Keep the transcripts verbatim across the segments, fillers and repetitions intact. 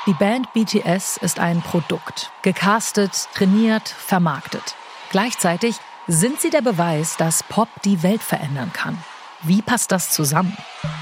Die Band B T S ist ein Produkt. Gecastet, trainiert, vermarktet. Gleichzeitig sind sie der Beweis, dass Pop die Welt verändern kann. Wie passt das zusammen?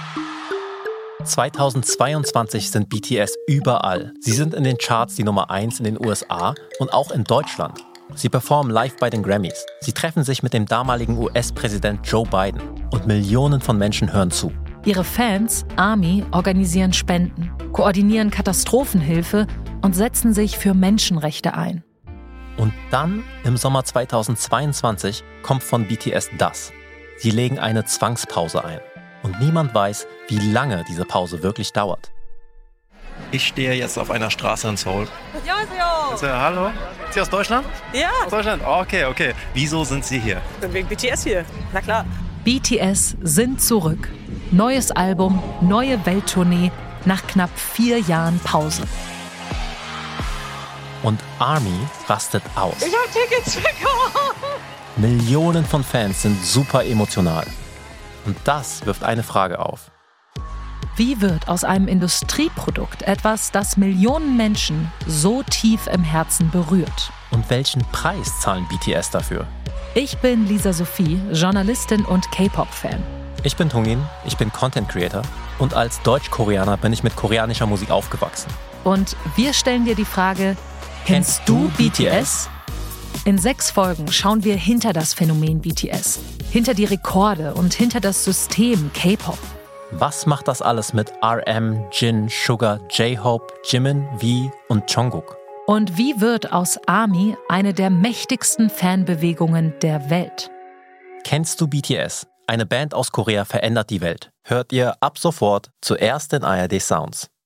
zweitausendzweiundzwanzig sind B T S überall. Sie sind in den Charts die Nummer eins in den U S A und auch in Deutschland. Sie performen live bei den Grammys. Sie treffen sich mit dem damaligen U S-Präsident Joe Biden. Und Millionen von Menschen hören zu. Ihre Fans, ARMY, organisieren Spenden, koordinieren Katastrophenhilfe und setzen sich für Menschenrechte ein. Und dann, im Sommer zweitausendzweiundzwanzig, kommt von B T S das. Sie legen eine Zwangspause ein. Und niemand weiß, wie lange diese Pause wirklich dauert. Ich stehe jetzt auf einer Straße in Seoul. Also, hallo? Sind Sie aus Deutschland? Ja. Aus Deutschland? Oh, okay, okay. Wieso sind Sie hier? Ich bin wegen B T S hier. Na klar. B T S sind zurück. Neues Album, neue Welttournee nach knapp vier Jahren Pause. Und ARMY rastet aus. Ich hab Tickets bekommen. Millionen von Fans sind super emotional. Und das wirft eine Frage auf. Wie wird aus einem Industrieprodukt etwas, das Millionen Menschen so tief im Herzen berührt? Und welchen Preis zahlen B T S dafür? Ich bin Lisa Sophie, Journalistin und K-Pop-Fan. Ich bin Tungin, ich bin Content Creator und als Deutsch-Koreaner bin ich mit koreanischer Musik aufgewachsen. Und wir stellen dir die Frage, kennst du B T S? In sechs Folgen schauen wir hinter das Phänomen B T S, hinter die Rekorde und hinter das System K-Pop. Was macht das alles mit R M, Jin, Suga, J-Hope, Jimin, V und Jungkook? Und wie wird aus ARMY eine der mächtigsten Fanbewegungen der Welt? Kennst du B T S? Eine Band aus Korea verändert die Welt. Hört ihr ab sofort zuerst in A R D Sounds.